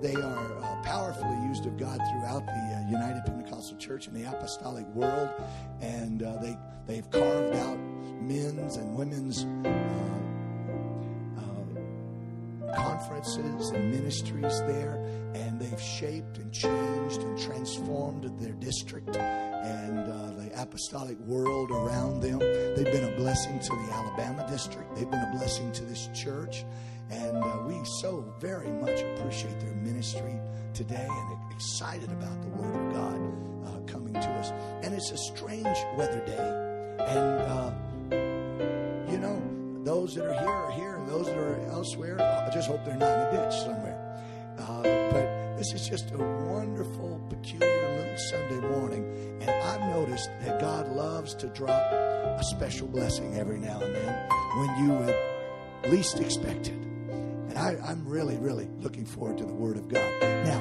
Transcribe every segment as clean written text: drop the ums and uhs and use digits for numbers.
they are powerfully used of God throughout the United Pentecostal Church and the apostolic world. And they've carved out men's and women's conferences and ministries there, and they've shaped and changed and transformed their district and the apostolic world around them. They've been a blessing to the Alabama district. They've been a blessing to this church, and we so very much appreciate their ministry today and excited about the Word of God coming to us. And it's a strange weather day, and those that are here, and those that are elsewhere, I just hope they're not in a ditch somewhere. But this is just a wonderful, peculiar little Sunday morning. And I've noticed that God loves to drop a special blessing every now and then when you would least expect it. And I'm really, really looking forward to the Word of God. Now,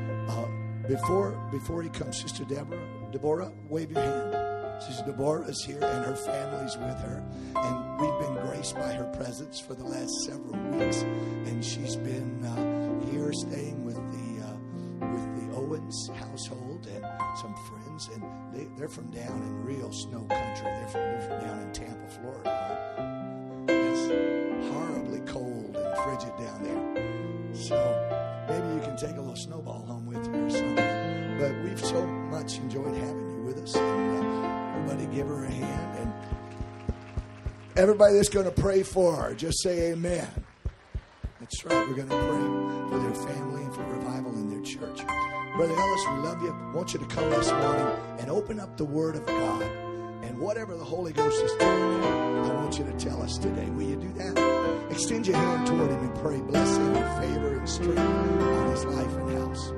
before he comes, Sister Deborah, wave your hand. Sister Deborah is here, and her family's with her. And we've been graced by her presence for the last several weeks. And she's been here staying with the Owens household and some friends. And they're from down in real snow country. They're from down in Tampa, Florida. It's horribly cold and frigid down there. So maybe you can take a little snowball home with you or something. But we've so much enjoyed having you with us. And everybody give her a hand. And everybody that's going to pray for her, just say amen. That's right. We're going to pray for their family and for revival in their church. Brother Ellis, we love you. I want you to come this morning and open up the Word of God. And whatever the Holy Ghost is telling you, I want you to tell us today. Will you do that? Extend your hand toward him and pray blessing and favor and strength on his life and house.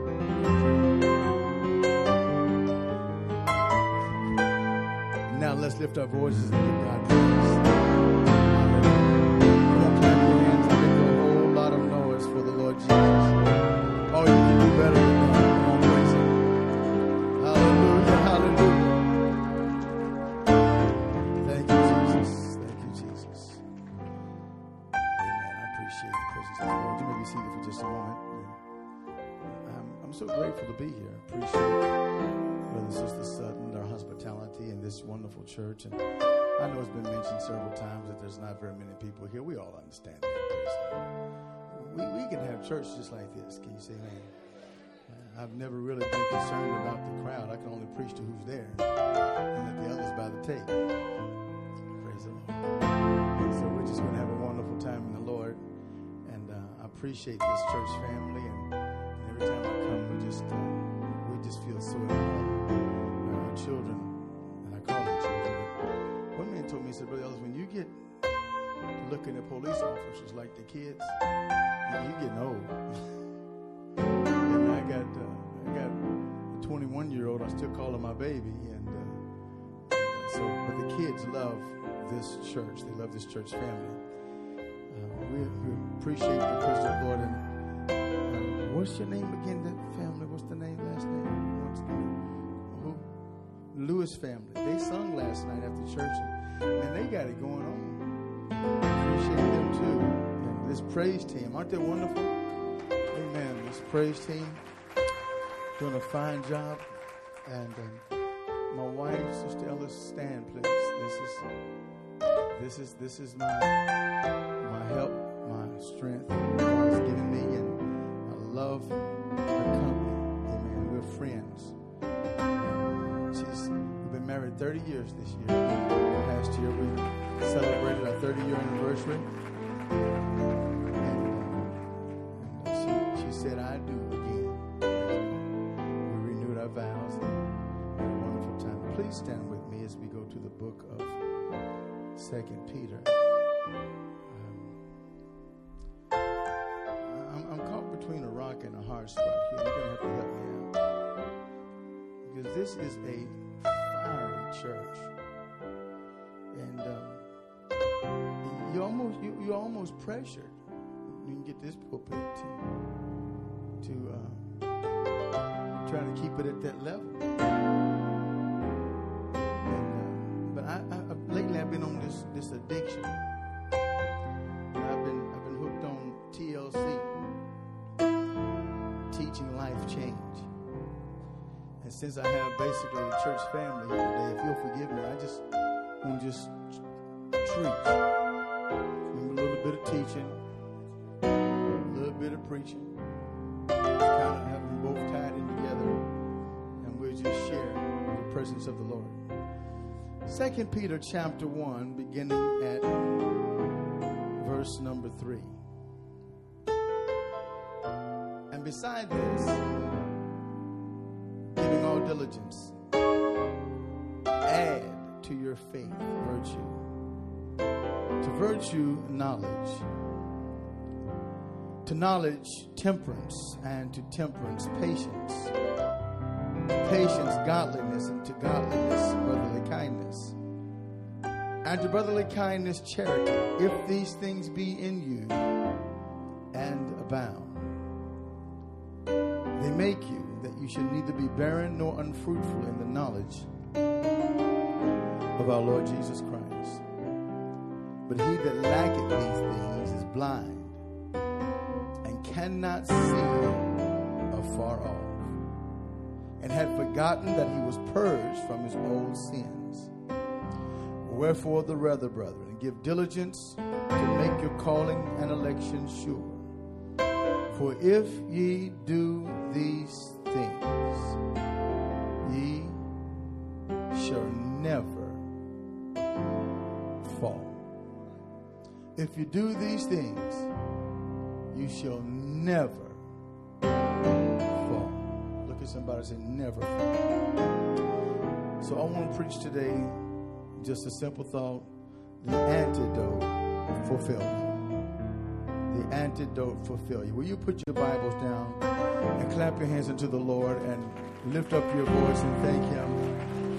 Now let's lift our voices and give God praise. Clap your hands and make a whole lot of noise for the Lord Jesus. Oh, you can do better than that. Come on, praise him. Hallelujah, hallelujah. Thank you, Jesus. Thank you, Jesus. Amen. I appreciate the presence of the Lord. You may be seated for just a moment. I'm so grateful to be here. I appreciate Brother and Sister Sutton, their hospitality in this wonderful church. And I know it's been mentioned several times that there's not very many people here. We all understand that. We can have church just like this. Can you say amen? I've never really been concerned about the crowd. I can only preach to who's there and let the others by the tape. Praise the Lord. So we're just going to have a wonderful time in the Lord. And I appreciate this church family. And every time I come, we just feel so at home. Our children, and I call them children. But one man told me, he said, Brother Ellis, when you get looking at police officers like the kids, you getting old. And I got a 21-year-old. I still call her my baby, and but the kids love this church. They love this church family. We appreciate the presence of the Lord. And what's your name again? That family. What's the name? Last name? Who? Lewis family. They sung last night after church, and they got it going on. Appreciate them too. And this praise team, aren't they wonderful? Amen. This praise team doing a fine job. And my wife, Sister Ellis, stand, please. This is my help, my strength. God's given me, and I love her company. Amen. We're friends. We've been married 30 years this year. Last year we celebrated our 30-year anniversary. And she said, I do again. We renewed our vows and had a wonderful time. Please stand with me as we go to the book of 2 Peter. I'm caught between a rock and a hard spot here. You're going to have to help me out. Because this is a fiery church. And you're almost pressured. You can get this pulpit to try to keep it at that level. And, but lately I've been on this addiction. And I've been hooked on TLC. teaching life change. And since I have basically a church family here today, if you'll forgive me, I just want to just treat. Maybe a little bit of teaching, a little bit of preaching. Kind of have them both tied in together, and we'll just share the presence of the Lord. 2 Peter chapter 1, beginning at verse number 3. And beside this, giving all diligence, add to your faith virtue, to virtue knowledge, to knowledge temperance, and to temperance patience, to patience godliness, and to godliness brotherly kindness, and to brotherly kindness charity, if these things be in you and abound. They make you that you should neither be barren nor unfruitful in the knowledge of our Lord Jesus Christ. But he that lacketh these things is blind, and cannot see afar off, and had forgotten that he was purged from his old sins. Wherefore the rather, brethren, give diligence to make your calling and election sure. For if ye do these things, ye shall never fall. If you do these things, you shall never fall. Look at somebody and say, never fall. So I want to preach today just a simple thought: the antidote for failure. The antidote for failure. Will you put your Bibles down and clap your hands unto the Lord and lift up your voice and thank Him?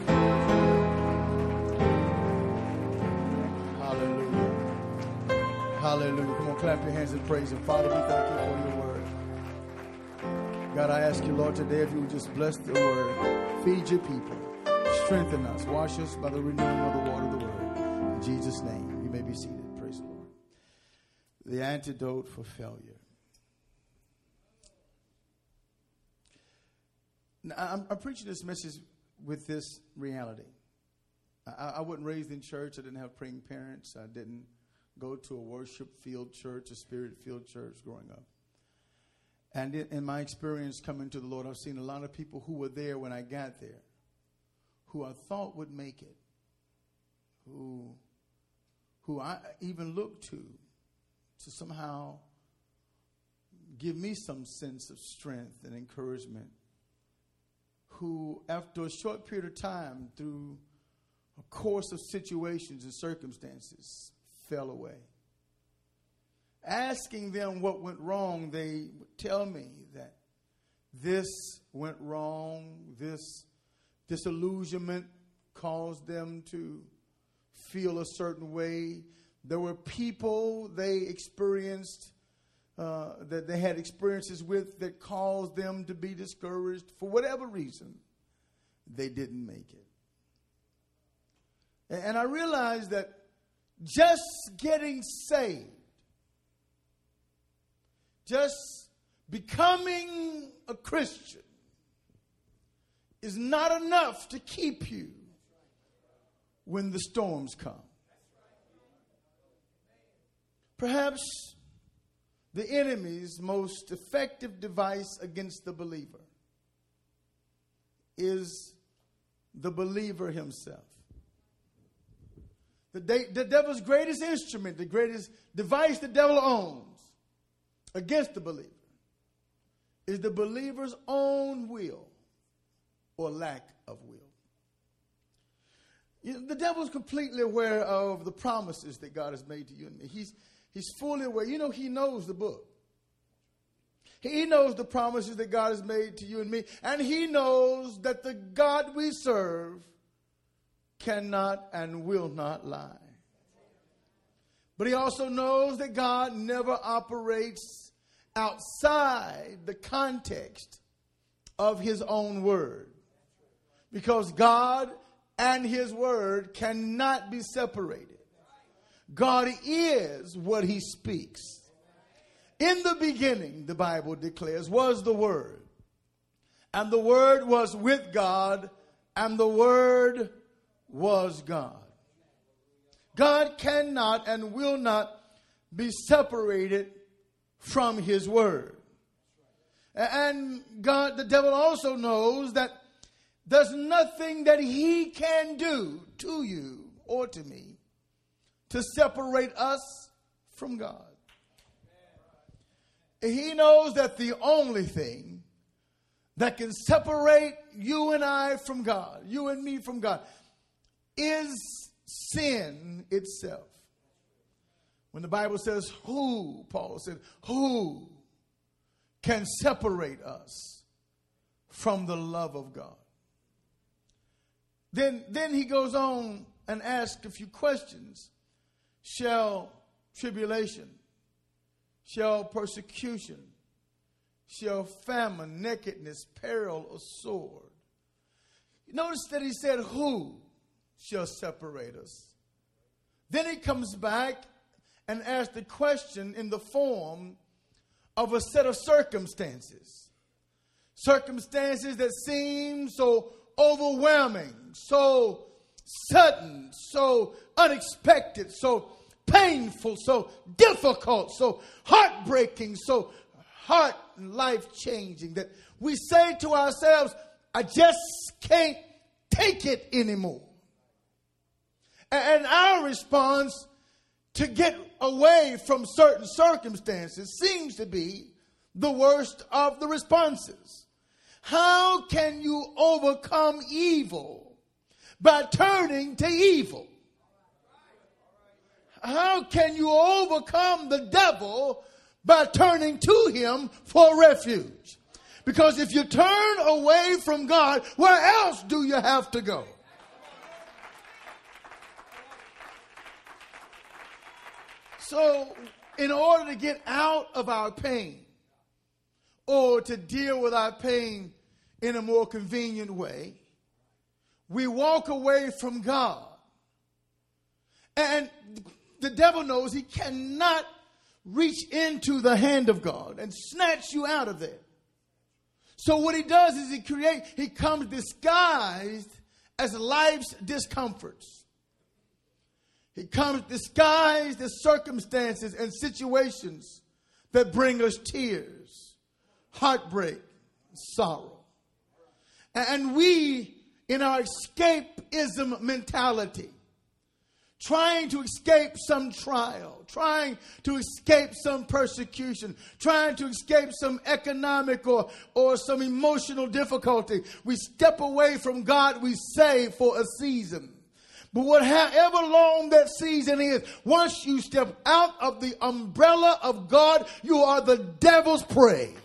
Hallelujah. Hallelujah. Come on, clap your hands and praise Him. Father, we thank you for your word. God, I ask you, Lord, today if you would just bless the word, feed your people, strengthen us, wash us by the renewing of the water of the word. In Jesus' name, you may be seated. Praise the Lord. The antidote for failure. Now, I'm preaching this message with this reality. I wasn't raised in church. I didn't have praying parents. I didn't go to a worship-filled church, a spirit-filled church growing up. And in my experience coming to the Lord, I've seen a lot of people who were there when I got there, who I thought would make it, who I even looked to somehow give me some sense of strength and encouragement, who after a short period of time, through a course of situations and circumstances, fell away. Asking them what went wrong, they would tell me that this went wrong, this disillusionment caused them to feel a certain way. There were people they experienced, that they had experiences with, that caused them to be discouraged. For whatever reason, they didn't make it. And I realized that just getting saved, just becoming a Christian, is not enough to keep you when the storms come. Perhaps the enemy's most effective device against the believer is the believer himself. The devil's greatest instrument, the greatest device the devil owns against the believer is the believer's own will or lack of will. You know, the devil's completely aware of the promises that God has made to you and me. He's fully aware. You know, he knows the book. He knows the promises that God has made to you and me. And he knows that the God we serve cannot and will not lie. But he also knows that God never operates outside the context of his own word. Because God and his word cannot be separated. God is what he speaks. In the beginning, the Bible declares, was the Word. And the Word was with God, and the Word was God. God cannot and will not be separated from His Word. And God, the devil also knows that there's nothing that he can do to you or to me to separate us from God. He knows that the only thing that can separate you and I from God, you and me from God, is sin itself. When the Bible says who, Paul said, who can separate us from the love of God? Then he goes on and asks a few questions. Shall tribulation, shall persecution, shall famine, nakedness, peril, or sword? Notice that he said, who shall separate us? Then he comes back and asks the question in the form of a set of circumstances. Circumstances that seem so overwhelming, so sudden, so unexpected, so painful, so difficult, so heartbreaking, so heart and life-changing that we say to ourselves, I just can't take it anymore. And our response to get away from certain circumstances seems to be the worst of the responses. How can you overcome evil by turning to evil? How can you overcome the devil by turning to him for refuge? Because if you turn away from God, where else do you have to go? So, in order to get out of our pain, or to deal with our pain in a more convenient way, we walk away from God. And the devil knows he cannot reach into the hand of God and snatch you out of there. So what he does is he comes disguised as life's discomforts. He comes disguised as circumstances and situations that bring us tears, heartbreak, sorrow. And we, in our escapism mentality, trying to escape some trial, trying to escape some persecution, trying to escape some economic or some emotional difficulty, we step away from God, we say, for a season. But however long that season is, once you step out of the umbrella of God, you are the devil's prey.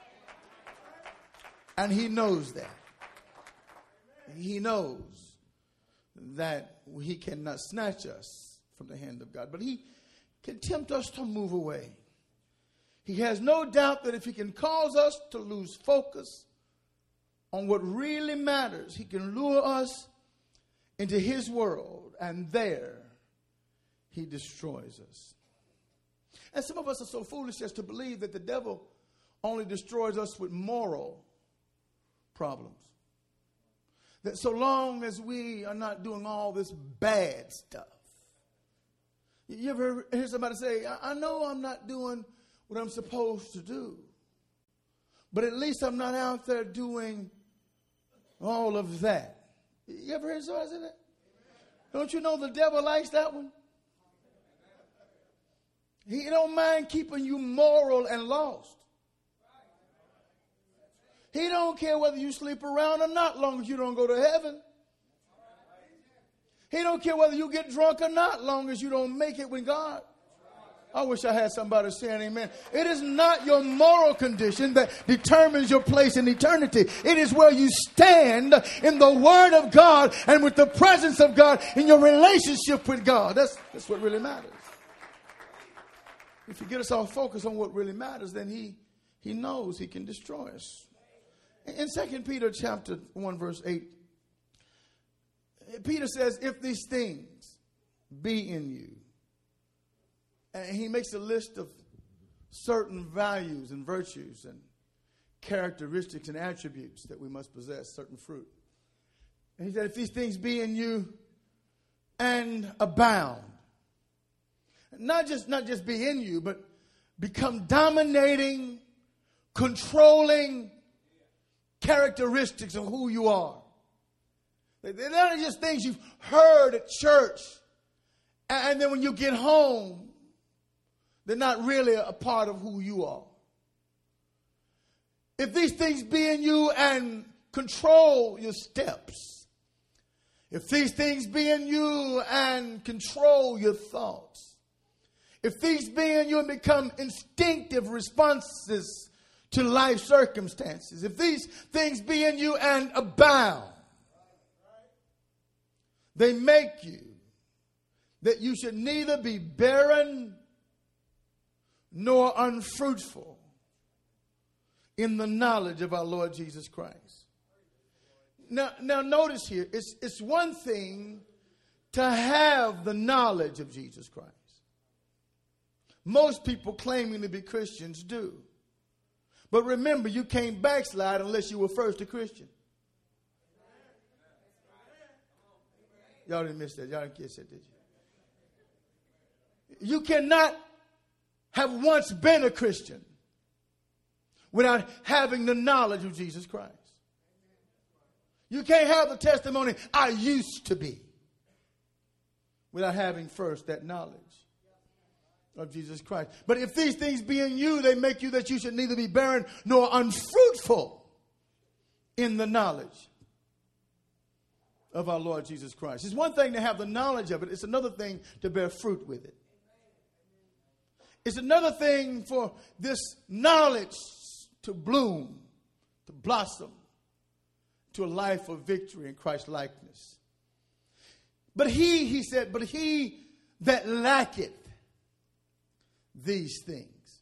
And he knows that. He knows that he cannot snatch us from the hand of God. But he can tempt us to move away. He has no doubt that if he can cause us to lose focus on what really matters, he can lure us into his world, and there he destroys us. And some of us are so foolish as to believe that the devil only destroys us with moral problems. That so long as we are not doing all this bad stuff. You ever hear somebody say, I know I'm not doing what I'm supposed to do, but at least I'm not out there doing all of that. You ever heard somebody say that? Don't you know the devil likes that one? He don't mind keeping you moral and lost. He don't care whether you sleep around or not, long as you don't go to heaven. He don't care whether you get drunk or not, long as you don't make it with God. I wish I had somebody saying amen. It is not your moral condition that determines your place in eternity. It is where you stand in the Word of God and with the presence of God in your relationship with God. That's what really matters. If you get us all focused on what really matters, then he knows he can destroy us. In 2 Peter chapter 1, verse 8, Peter says, if these things be in you, and he makes a list of certain values and virtues, and characteristics and attributes that we must possess, certain fruit. And he said, if these things be in you and abound, not just be in you, but become dominating, controlling characteristics of who you are. They're not just things you've heard at church, and then when you get home, they're not really a part of who you are. If these things be in you and control your steps, if these things be in you and control your thoughts, if these be in you and become instinctive responses to life circumstances, if these things be in you and abound, they make you that you should neither be barren nor unfruitful in the knowledge of our Lord Jesus Christ. Now notice here, it's one thing to have the knowledge of Jesus Christ. Most people claiming to be Christians do. But remember, you can't backslide unless you were first a Christian. Y'all didn't miss that. Y'all didn't catch that, did you? You cannot have once been a Christian without having the knowledge of Jesus Christ. You can't have the testimony, I used to be, without having first that knowledge of Jesus Christ. But if these things be in you, they make you that you should neither be barren nor unfruitful in the knowledge of our Lord Jesus Christ. It's one thing to have the knowledge of it. It's another thing to bear fruit with it. It's another thing for this knowledge to bloom, to blossom to a life of victory in Christ's likeness. But he said, but he that lacketh these things.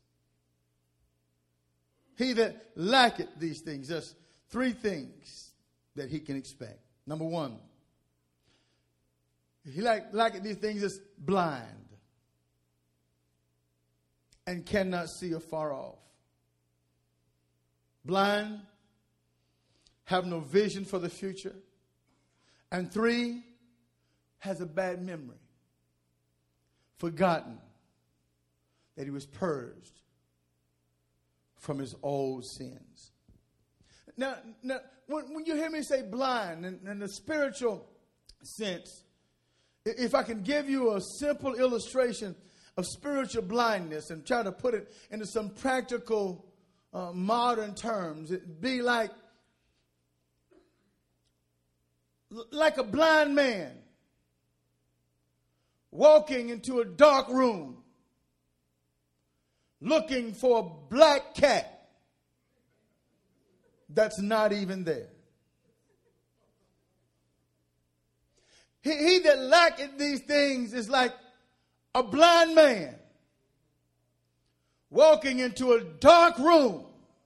He that lacketh these things. There's three things that he can expect. Number one, he lacketh these things is blind and cannot see afar off. Blind, have no vision for the future. And three, has a bad memory. Forgotten that he was purged from his old sins. Now when you hear me say blind, in the spiritual sense, if I can give you a simple illustration of spiritual blindness and try to put it into some practical modern terms, it'd be like a blind man walking into a dark room looking for a black cat that's not even there. He that lacketh these things is like a blind man walking into a dark room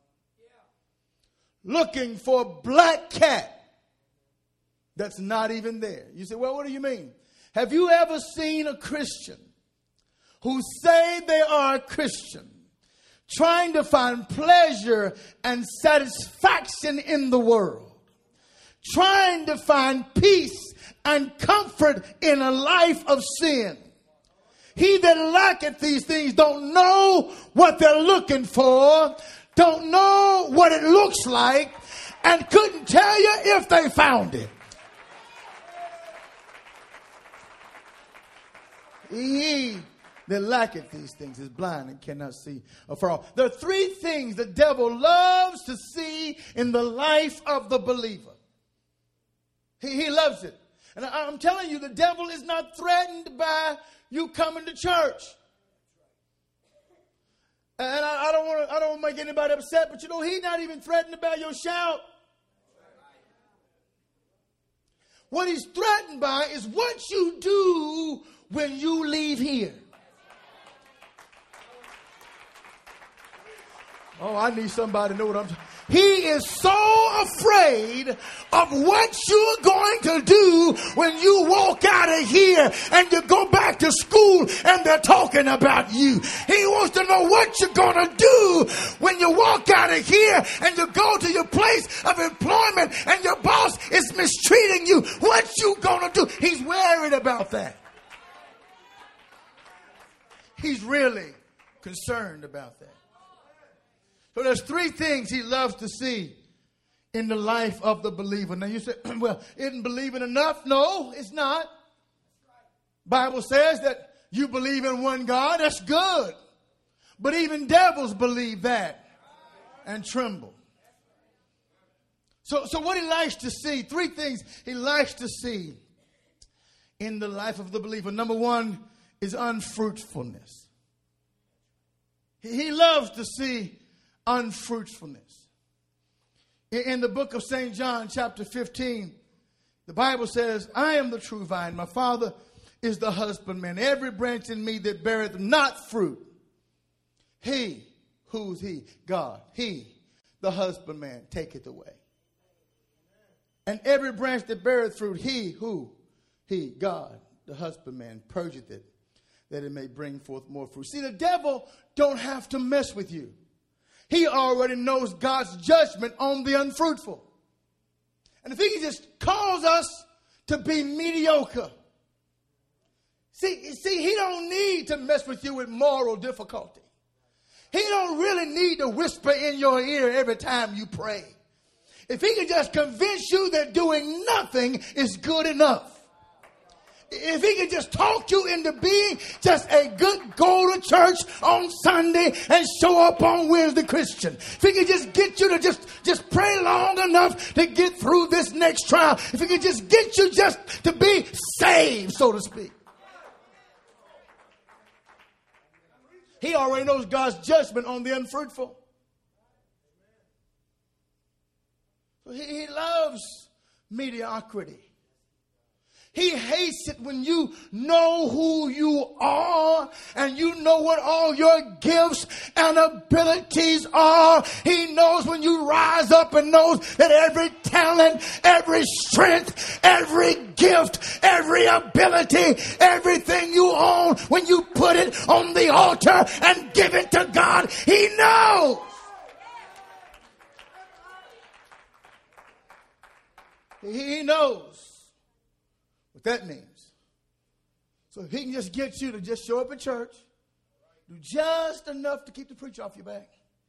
looking for a black cat that's not even there. You say, well, what do you mean? Have you ever seen a Christian who say they are a Christian trying to find pleasure and satisfaction in the world, trying to find peace and comfort in a life of sin? He that lacketh these things don't know what they're looking for, don't know what it looks like, and couldn't tell you if they found it. He that lacketh these things is blind and cannot see afar off. There are three things the devil loves to see in the life of the believer. He loves it. And I'm telling you, the devil is not threatened by you coming to church. And I don't want to make anybody upset, but you know, he's not even threatened about your shout. What he's threatened by is what you do when you leave here. Oh, I need somebody to know what I'm saying. He is so afraid of what you're going to do when you walk out of here and you go back to school and they're talking about you. He wants to know what you're going to do when you walk out of here and you go to your place of employment and your boss is mistreating you. What you going to do? He's worried about that. He's really concerned about that. So there's three things he loves to see in the life of the believer. Now you say, well, isn't believing enough? No, it's not. Bible says that you believe in one God. That's good. But even devils believe that and tremble. So what he likes to see, three things he likes to see in the life of the believer. Number one is unfruitfulness. He loves to see unfruitfulness. In the book of St. John, chapter 15, the Bible says, I am the true vine. My Father is the husbandman. Every branch in me that beareth not fruit, he, who's he? God. He, the husbandman, taketh away. And every branch that beareth fruit, he, who? He, God, the husbandman, purgeth it, that it may bring forth more fruit. See, the devil don't have to mess with you. He already knows God's judgment on the unfruitful. And if he can just cause us to be mediocre. See, he don't need to mess with you with moral difficulty. He don't really need to whisper in your ear every time you pray. If he can just convince you that doing nothing is good enough. If he could just talk you into being just a good go to church on Sunday and show up on Wednesday Christian. If he could just get you to just pray long enough to get through this next trial. If he could just get you just to be saved, so to speak. He already knows God's judgment on the unfruitful. He loves mediocrity. He hates it when you know who you are and you know what all your gifts and abilities are. He knows when you rise up and knows that every talent, every strength, every gift, every ability, everything you own, when you put it on the altar and give it to God, he knows. He knows what that means. So he can just get you to just show up at church, do just enough to keep the preacher off your back.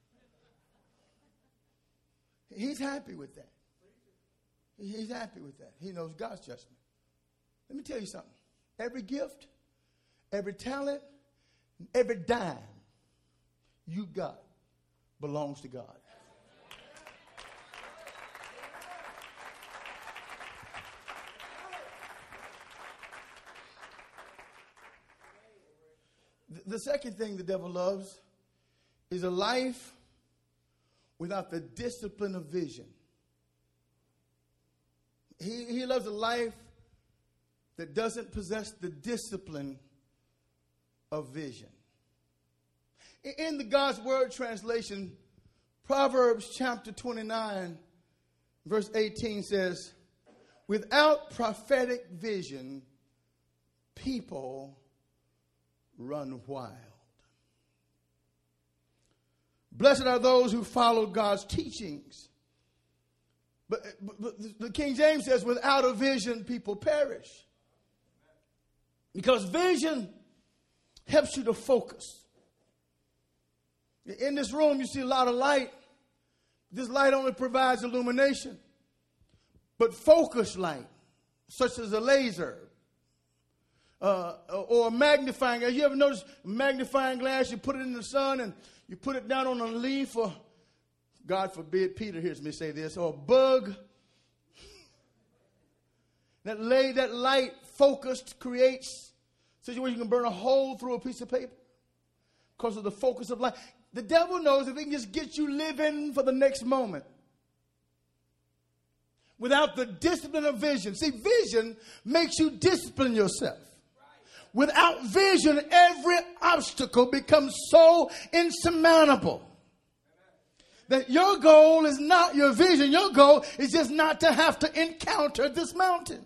He's happy with that. He's happy with that. He knows God's judgment. Let me tell you something. Every gift, every talent, every dime you got belongs to God. The second thing the devil loves is a life without the discipline of vision. He loves a life that doesn't possess the discipline of vision. In the God's Word translation, Proverbs chapter 29, verse 18 says, without prophetic vision, people run wild. Blessed are those who follow God's teachings. But the King James says, without a vision, people perish. Because vision helps you to focus. In this room, you see a lot of light. This light only provides illumination. But focused light, such as a laser, or a magnifying glass. You ever notice a magnifying glass? You put it in the sun and you put it down on a leaf, or God forbid Peter hears me say this, or a bug. That light focused creates a situation where you can burn a hole through a piece of paper because of the focus of light. The devil knows if he can just get you living for the next moment without the discipline of vision. See, vision makes you discipline yourself. Without vision, every obstacle becomes so insurmountable. that your goal is not your vision. Your goal is just not to have to encounter this mountain.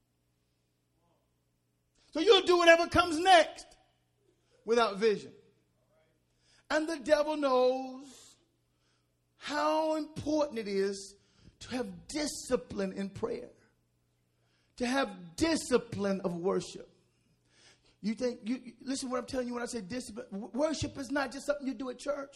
So you'll do whatever comes next without vision. And the devil knows how important it is to have discipline in prayer, to have discipline of worship. You think, listen to what I'm telling you when I say discipline. Worship is not just something you do at church.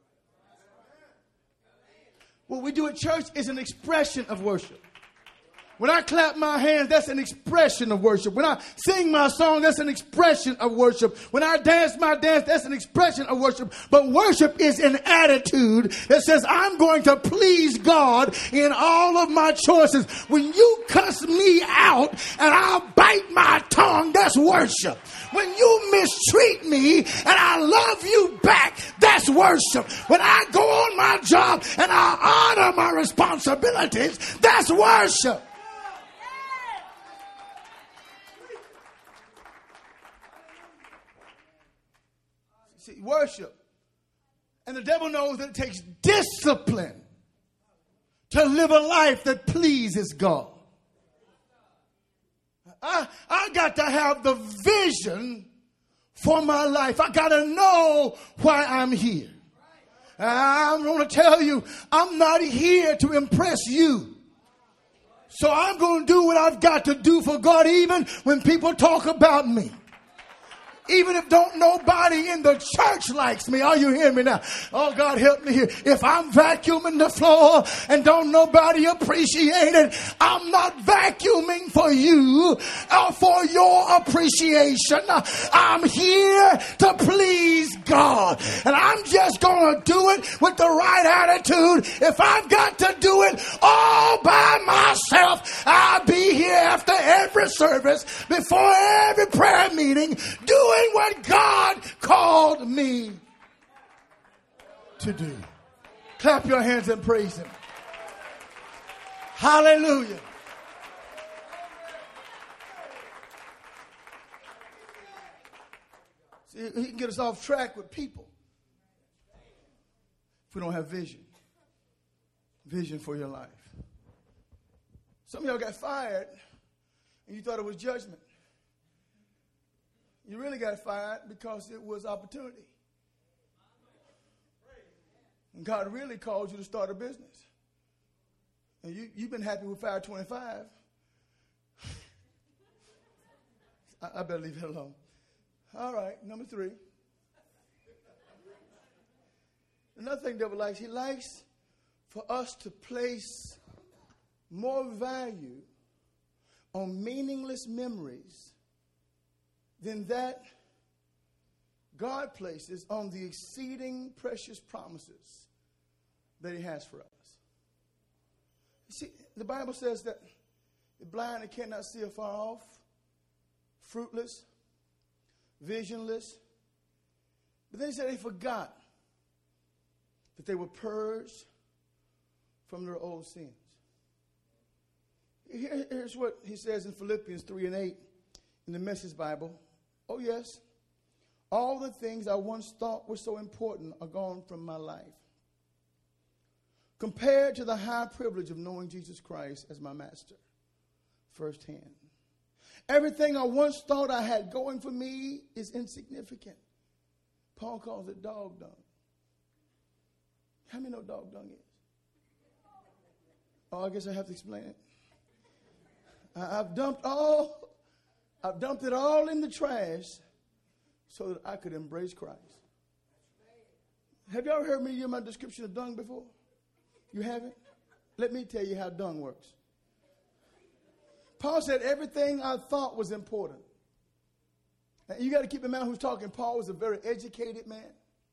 What we do at church is an expression of worship. When I clap my hands, that's an expression of worship. When I sing my song, that's an expression of worship. When I dance my dance, that's an expression of worship. But worship is an attitude that says, I'm going to please God in all of my choices. When you cuss me out and I'll bite my tongue, that's worship. When you mistreat me and I love you back, that's worship. When I go on my job and I honor my responsibilities, that's worship. See, worship. And the devil knows that it takes discipline to live a life that pleases God. I got to have the vision for my life. I got to know why I'm here. I'm going to tell you, I'm not here to impress you. So I'm going to do what I've got to do for God, even when people talk about me. Even if don't nobody in the church likes me. Are you hearing me now? Oh, God, help me here. If I'm vacuuming the floor and don't nobody appreciate it, I'm not vacuuming for you or for your appreciation. I'm here to please God. And I'm just going to do it with the right attitude. If I've got to do it all by myself, I'll be here after every service, before every prayer meeting, doing what God called me to do. Clap your hands and praise Him. Hallelujah. See, He can get us off track with people if we don't have vision. Vision for your life. Some of y'all got fired and you thought it was judgment. You really got fired because it was opportunity. And God really called you to start a business. And you've been happy with Fire 25. I better leave it alone. All right, number 3. Another thing the devil likes, he likes for us to place more value on meaningless memories than that God places on the exceeding precious promises that He has for us. You see, the Bible says that the blind and cannot see afar off, fruitless, visionless. But then He said they forgot that they were purged from their old sins. Here's what He says in Philippians 3:8 in the Message Bible. Oh, yes. All the things I once thought were so important are gone from my life, compared to the high privilege of knowing Jesus Christ as my master firsthand. Everything I once thought I had going for me is insignificant. Paul calls it dog dung. How many know dog dung is? Oh, I guess I have to explain it. I've dumped it all in the trash so that I could embrace Christ. Have you ever heard me give my description of dung before? You haven't? Let me tell you how dung works. Paul said everything I thought was important. Now, you got to keep in mind who's talking. Paul was a very educated man.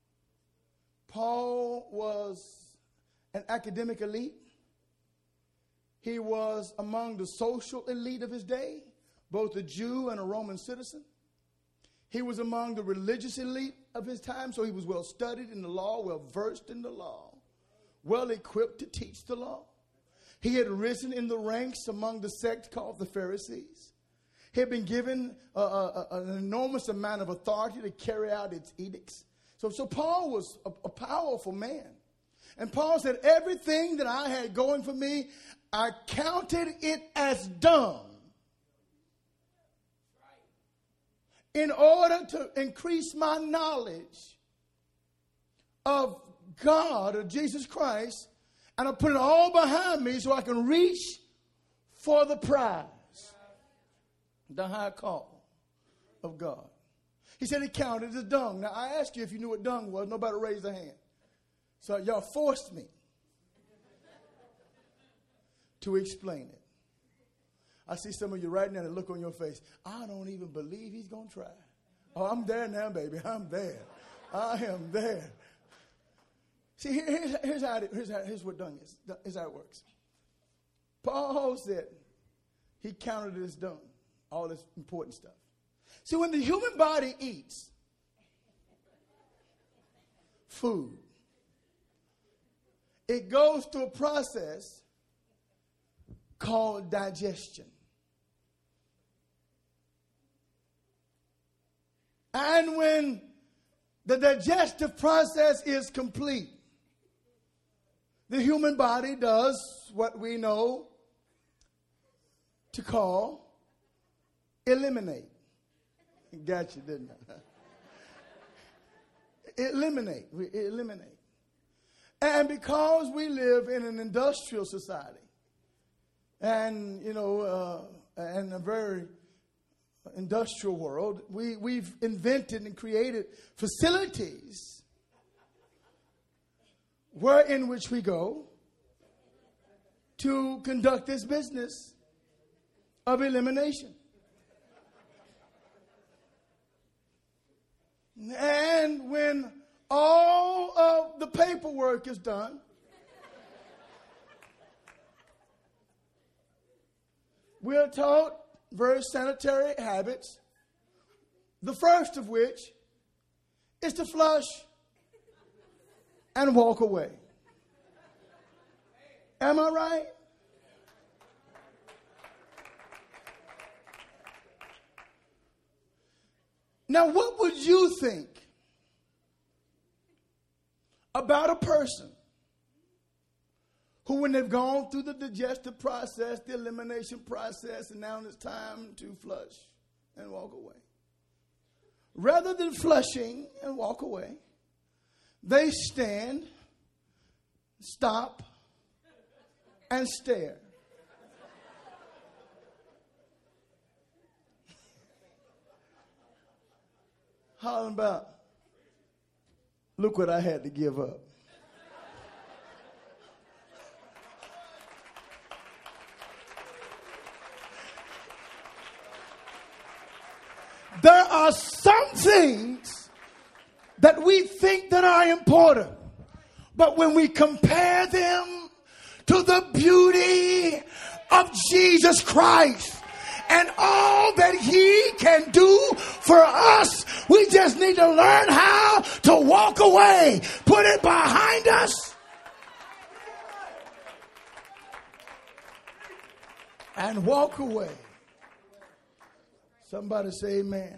Paul was an academic elite. He was among the social elite of his day, both a Jew and a Roman citizen. He was among the religious elite of his time, so he was well studied in the law, well versed in the law, well equipped to teach the law. He had risen in the ranks among the sect called the Pharisees. He had been given an enormous amount of authority to carry out its edicts. So Paul was a powerful man. And Paul said, everything that I had going for me, I counted it as dung in order to increase my knowledge of God, of Jesus Christ, and I put it all behind me so I can reach for the prize, the high call of God. He said he counted as dung. Now, I asked you if you knew what dung was. Nobody raised their hand. So y'all forced me to explain it. I see some of you right now, the look on your face. I don't even believe he's going to try. Oh, I'm there now, baby. I'm there. I am there. See, here's what dung is. Here's how it works. Paul said he counted it as dung, all this important stuff. See, when the human body eats food, it goes through a process called digestion. And when the digestive process is complete, the human body does what we know to call eliminate. Got you, didn't I? Eliminate. We eliminate. And because we live in an industrial society, and, in a very industrial world, we've invented and created facilities in which we go to conduct this business of elimination. And when all of the paperwork is done, we're taught very sanitary habits, the first of which is to flush and walk away. Am I right? Now, what would you think about a person who, when they've gone through the digestive process, the elimination process, and now it's time to flush and walk away? Rather than flushing and walk away, they stand, stop, and stare. Hollering about, look what I had to give up. There are some things that we think that are important, but when we compare them to the beauty of Jesus Christ and all that he can do for us, we just need to learn how to walk away, put it behind us, and walk away. Somebody say amen.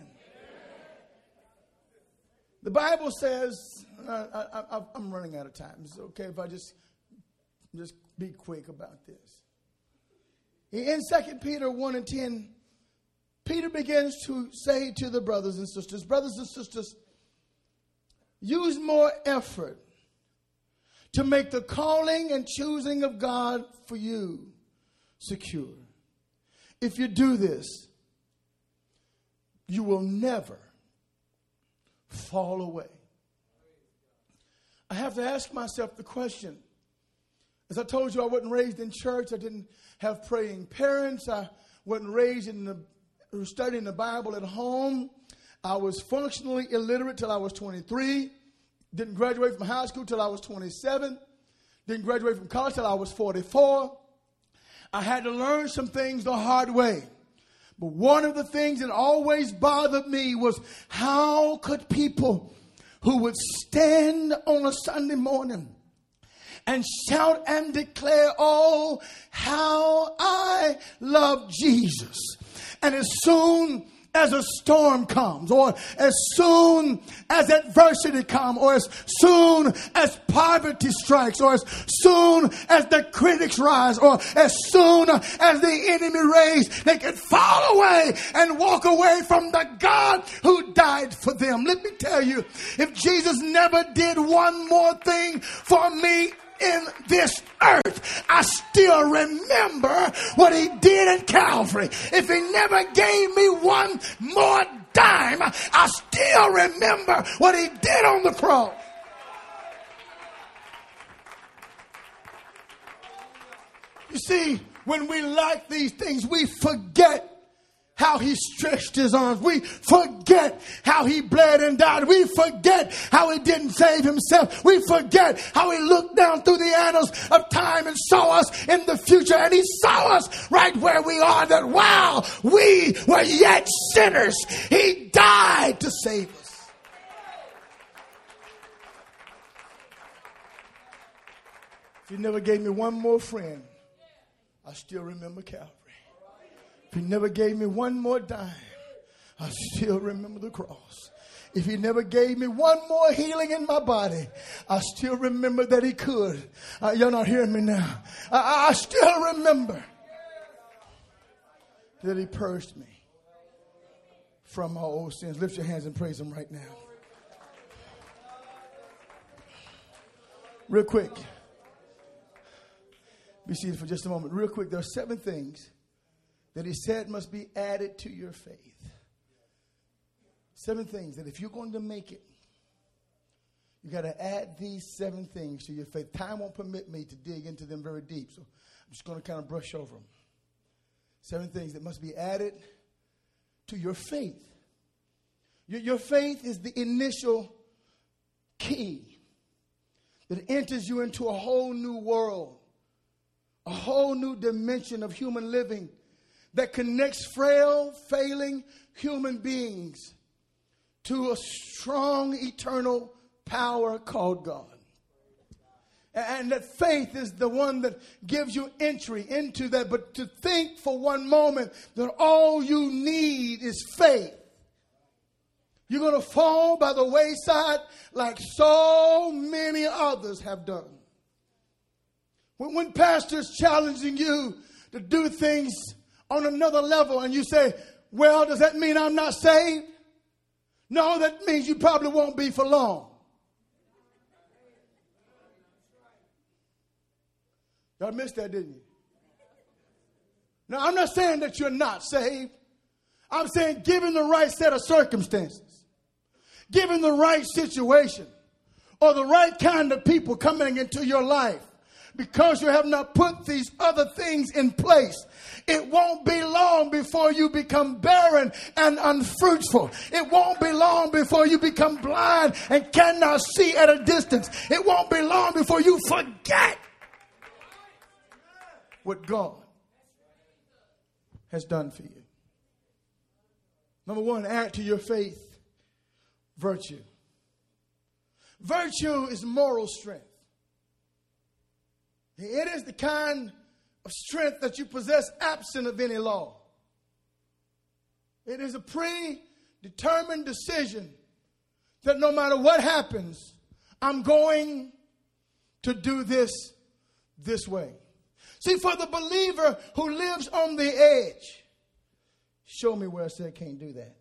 The Bible says, I'm running out of time. It's okay if I just be quick about this. In 2 Peter 1 and 10, Peter begins to say to the brothers and sisters, use more effort to make the calling and choosing of God for you secure. If you do this, you will never fall away. I have to ask myself the question. As I told you, I wasn't raised in church. I didn't have praying parents. I wasn't raised studying the Bible at home. I was functionally illiterate till I was 23. Didn't graduate from high school till I was 27. Didn't graduate from college till I was 44. I had to learn some things the hard way. But one of the things that always bothered me was how could people who would stand on a Sunday morning and shout and declare, oh, how I love Jesus. And as soon as a storm comes, or as soon as adversity comes, or as soon as poverty strikes, or as soon as the critics rise, or as soon as the enemy rage, they can fall away and walk away from the God who died for them. Let me tell you, if Jesus never did one more thing for me in this earth, I still remember what he did at Calvary. If he never gave me one more dime, I still remember what he did on the cross. You see, when we lack these things, we forget how he stretched his arms. We forget how he bled and died. We forget how he didn't save himself. We forget how he looked down through the annals of time and saw us in the future. And he saw us right where we are, that while we were yet sinners, he died to save us. If he never gave me one more friend, I still remember Calvary. If he never gave me one more dime, I still remember the cross. If he never gave me one more healing in my body, I still remember that he could. You're not hearing me now. I still remember that he purged me from my old sins. Lift your hands and praise him right now. Real quick. Be seated for just a moment. Real quick, there are 7 things that he said must be added to your faith. 7 things that if you're going to make it, you got to add these 7 things to your faith. Time won't permit me to dig into them very deep, so I'm just going to kind of brush over them. 7 things that must be added to your faith. Your faith is the initial key that enters you into a whole new world, a whole new dimension of human living that connects frail, failing human beings to a strong, eternal power called God. And that faith is the one that gives you entry into that. But to think for one moment that all you need is faith, you're going to fall by the wayside like so many others have done. When pastors challenging you to do things on another level and you say, well, does that mean I'm not saved? No, that means you probably won't be for long. Y'all missed that, didn't you? Now, I'm not saying that you're not saved. I'm saying given the right set of circumstances, given the right situation, or the right kind of people coming into your life, because you have not put these other things in place, it won't be long before you become barren and unfruitful. It won't be long before you become blind and cannot see at a distance. It won't be long before you forget what God has done for you. Number 1, add to your faith virtue. Virtue is moral strength. It is the kind of strength that you possess absent of any law. It is a predetermined decision that no matter what happens, I'm going to do this way. See, for the believer who lives on the edge, show me where it says can't do that.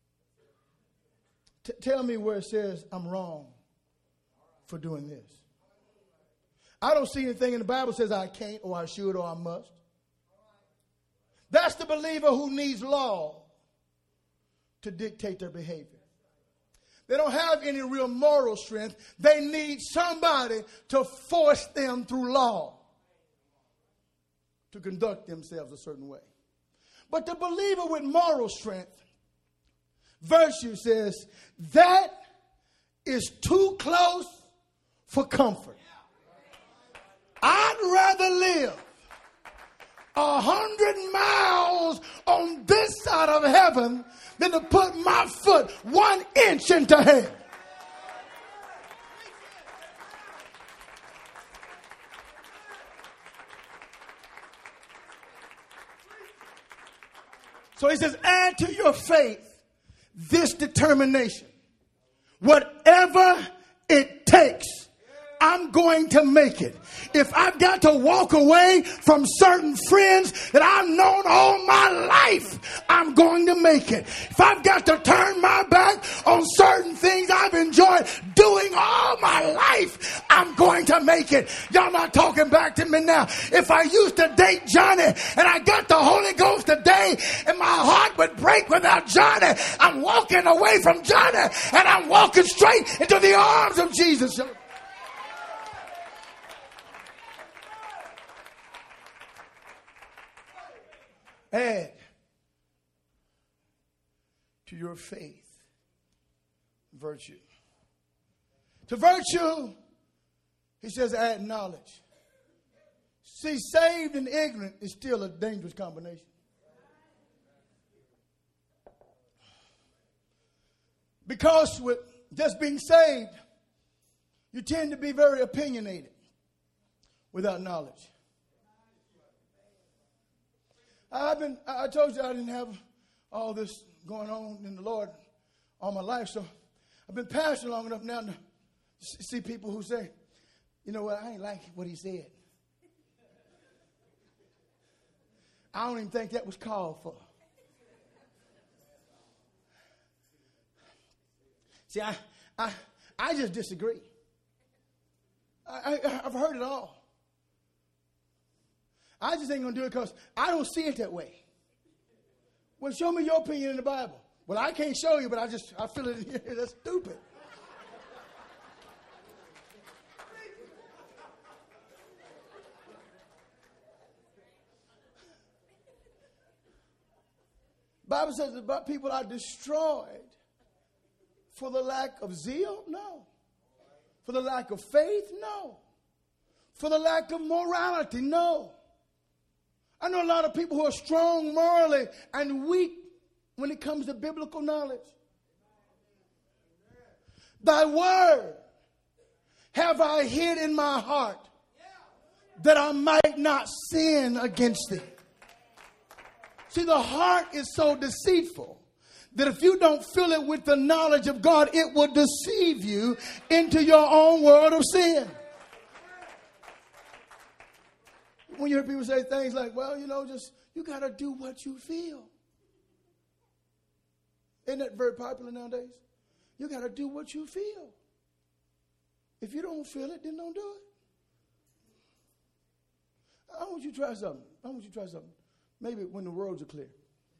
Tell me where it says I'm wrong for doing this. I don't see anything in the Bible that says I can't or I should or I must. That's the believer who needs law to dictate their behavior. They don't have any real moral strength. They need somebody to force them through law to conduct themselves a certain way. But the believer with moral strength, virtue says, that is too close for comfort. I'd rather live 100 miles on this side of heaven than to put my foot 1 inch into hell. So he says, add to your faith this determination. Whatever it takes, I'm going to make it. If I've got to walk away from certain friends that I've known all my life, I'm going to make it. If I've got to turn my back on certain things I've enjoyed doing all my life, I'm going to make it. Y'all not talking back to me now. If I used to date Johnny and I got the Holy Ghost today and my heart would break without Johnny, I'm walking away from Johnny and I'm walking straight into the arms of Jesus. Add to your faith virtue. To virtue, he says, add knowledge. See, saved and ignorant is still a dangerous combination. Because with just being saved, you tend to be very opinionated without knowledge. I told you I didn't have all this going on in the Lord all my life. So I've been pastoring long enough now to see people who say, you know what, I ain't like what he said. I don't even think that was called for. See, I just disagree. I've heard it all. I just ain't going to do it because I don't see it that way. Well, show me your opinion in the Bible. Well, I can't show you, but I feel it in here. That's stupid. Bible says about people are destroyed for the lack of zeal? No. For the lack of faith? No. For the lack of morality? No. I know a lot of people who are strong morally and weak when it comes to biblical knowledge. Thy word have I hid in my heart that I might not sin against thee. See, the heart is so deceitful that if you don't fill it with the knowledge of God, it will deceive you into your own world of sin. When you hear people say things like, well, you got to do what you feel. Isn't that very popular nowadays? You got to do what you feel. If you don't feel it, then don't do it. I want you to try something. Maybe when the roads are clear.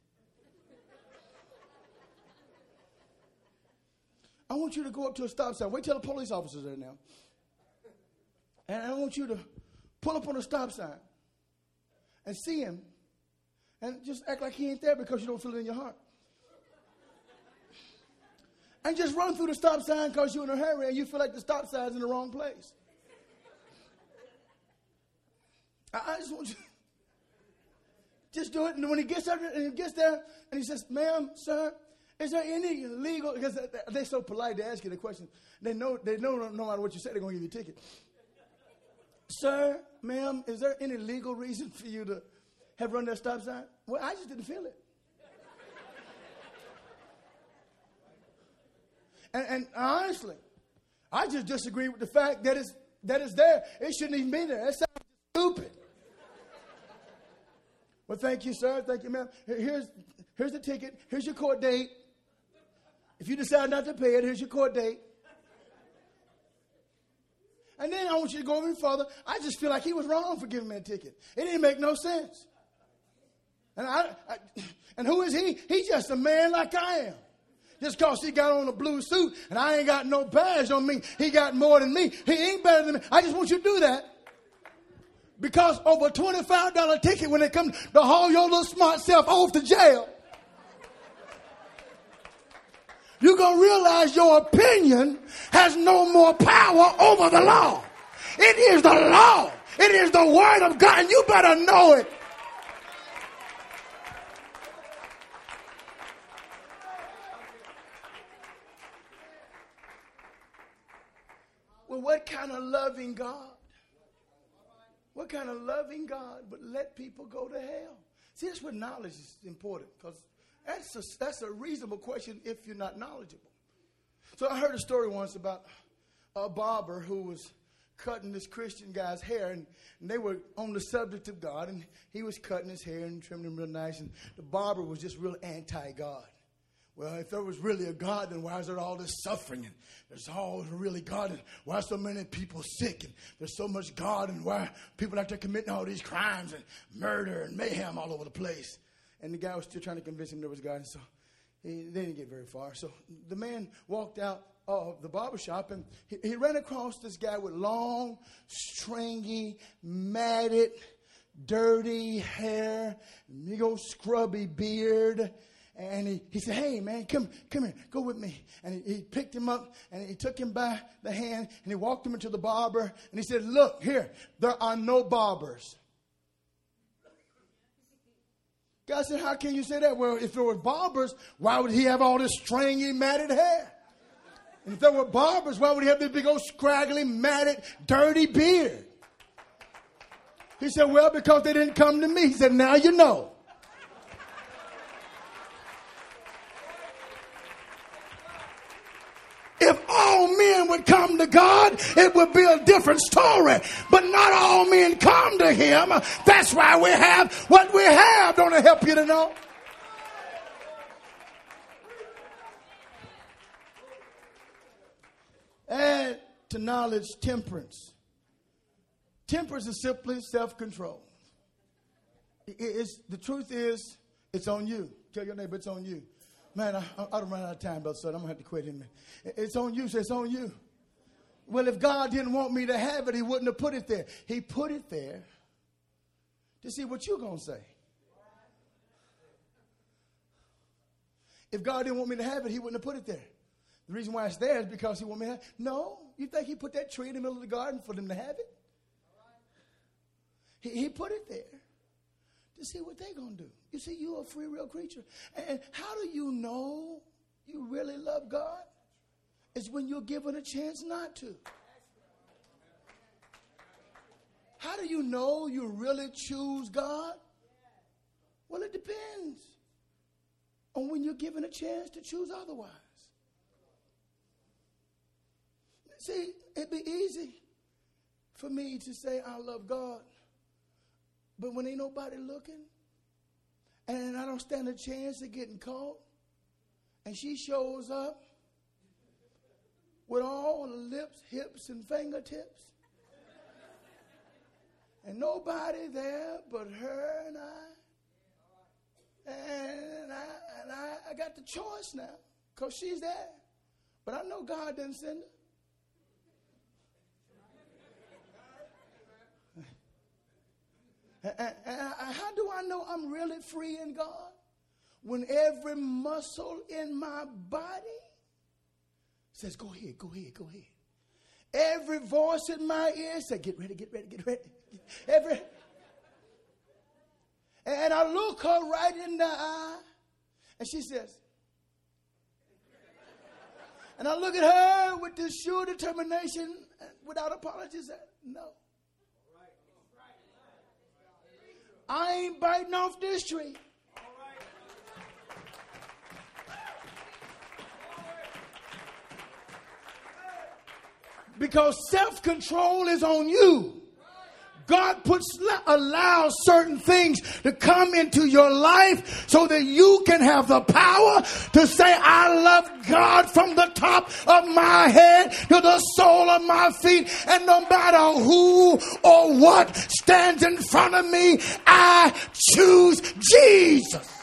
I want you to go up to a stop sign. Wait till the police officer's there now. And I want you to pull up on a stop sign and see him and just act like he ain't there because you don't feel it in your heart. And just run through the stop sign because you're in a hurry and you feel like the stop sign's in the wrong place. I just want you to just do it. And when he gets there and he says, ma'am, sir, is there any legal, because they're so polite to ask you the question. They know no matter what you say, they're going to give you a ticket. Sir, ma'am, is there any legal reason for you to have run that stop sign? Well, I just didn't feel it. And honestly, I just disagree with the fact that it's there. It shouldn't even be there. That sounds stupid. Well, thank you, sir. Thank you, ma'am. Here's the ticket. Here's your court date. If you decide not to pay it, here's your court date. And then I want you to go even further. I just feel like he was wrong for giving me a ticket. It didn't make no sense. And who is he? He's just a man like I am. Just because he got on a blue suit and I ain't got no badge on me, he got more than me. He ain't better than me. I just want you to do that. Because over a $25 ticket when it comes to haul your little smart self off to jail, you're going to realize your opinion has no more power over the law. It is the law. It is the word of God, and you better know it. Well, what kind of loving God? What kind of loving God would let people go to hell? See, that's what knowledge is important, because that's a reasonable question if you're not knowledgeable. So I heard a story once about a barber who was cutting this Christian guy's hair, and they were on the subject of God, and he was cutting his hair and trimming him real nice, and the barber was just real anti-God. Well, if there was really a God, then why is there all this suffering? And there's all really God, and why are so many people sick? And there's so much God, and why people out there committing all these crimes and murder and mayhem all over the place? And the guy was still trying to convince him there was God, and so they didn't get very far. So the man walked out of the barbershop, and he ran across this guy with long, stringy, matted, dirty hair, big old scrubby beard. And he said, hey, man, come here, go with me. And he picked him up, and he took him by the hand, and he walked him into the barber. And he said, look, here, there are no barbers. God said, how can you say that? Well, if there were barbers, why would he have all this stringy, matted hair? And if there were barbers, why would he have this big old scraggly, matted, dirty beard? He said, well, because they didn't come to me. He said, now you know. If all men would come to God, it would be a different story. But not all men come to him. That's why we have what we have. Don't it help you to know? Add to knowledge temperance. Temperance is simply self-control. The truth is, it's on you. Tell your neighbor, it's on you. Man, I don't run out of time, Brother Sutton. I'm going to have to quit him. It's on you, so it's on you. Well, if God didn't want me to have it, he wouldn't have put it there. He put it there to see what you're going to say. If God didn't want me to have it, he wouldn't have put it there. The reason why it's there is because he wanted me to have it. No, you think he put that tree in the middle of the garden for them to have it? He put it there to see what they're going to do. You see, you're a free will creature. And how do you know you really love God? It's when you're given a chance not to. How do you know you really choose God? Well, it depends on when you're given a chance to choose otherwise. See, it'd be easy for me to say I love God, but when ain't nobody looking, and I don't stand a chance of getting caught, and she shows up with all the lips, hips, and fingertips, and nobody there but her and I, and I got the choice now, because she's there, but I know God didn't send her. And how do I know I'm really free in God? When every muscle in my body says, go ahead, go ahead, go ahead. Every voice in my ear says, get ready, get ready, get ready. And I look her right in the eye, and she says, and I look at her with this sure determination, without apology, said, no. I ain't biting off this tree. Because self-control is on you. God allows certain things to come into your life so that you can have the power to say, I love God from the top of my head to the sole of my feet. And no matter who or what stands in front of me, I choose Jesus.